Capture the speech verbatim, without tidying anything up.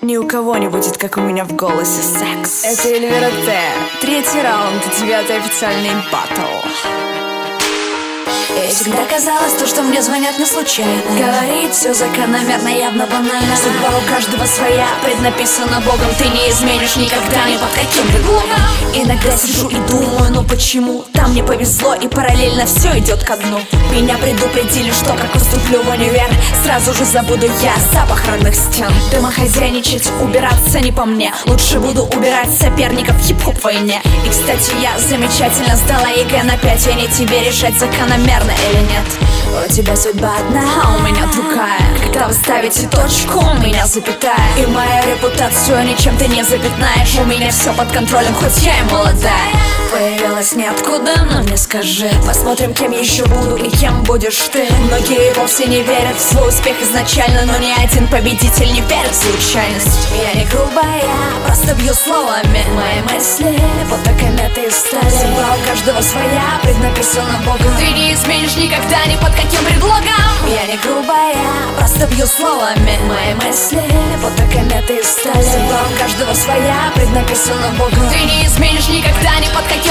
Ни у кого не будет, как у меня в голосе, секс. Это Эльвира Т. Третий раунд, девятый официальный баттл. И всегда казалось, то, что мне звонят, не случайно. Говорит все закономерно, явно банально. Судьба у каждого своя, преднаписана Богом. Ты не изменишь никогда, ни под каким предлогом. Иногда сижу и думаю, ну почему там мне повезло и параллельно все идет ко дну. Меня предупредили, что как поступлю в универ, сразу же забуду я запах родных стен. Домохозяйничать, убираться не по мне. Лучше буду убирать соперников в хип-хоп войне. И, кстати, я замечательно сдала ЕГЭ на пять. Я не тебе решать, закономерно или нет. У тебя судьба одна, а у меня другая. Когда вы ставите точку, у меня запятая. И мою репутацию ничем ты не запятнаешь. У меня все под контролем, хоть я и молодая. Появилась ниоткуда, но мне скажи, посмотрим, кем еще буду и кем будешь ты. Многие вовсе не верят в свой успех изначально, но ни один победитель не верит в случайность. Я не грубая, просто бью словами. Мои мысли будто кометы из стали. Судьба у каждого своя, преднаписана Богом. Ты не изменишь никогда, ни под каким предлогом. Я не грубая, просто бью словами. Мои мысли будто кометы из стали. Судьба у каждого своя, преднаписана Богом. Ты не изменишь никогда, ни под каким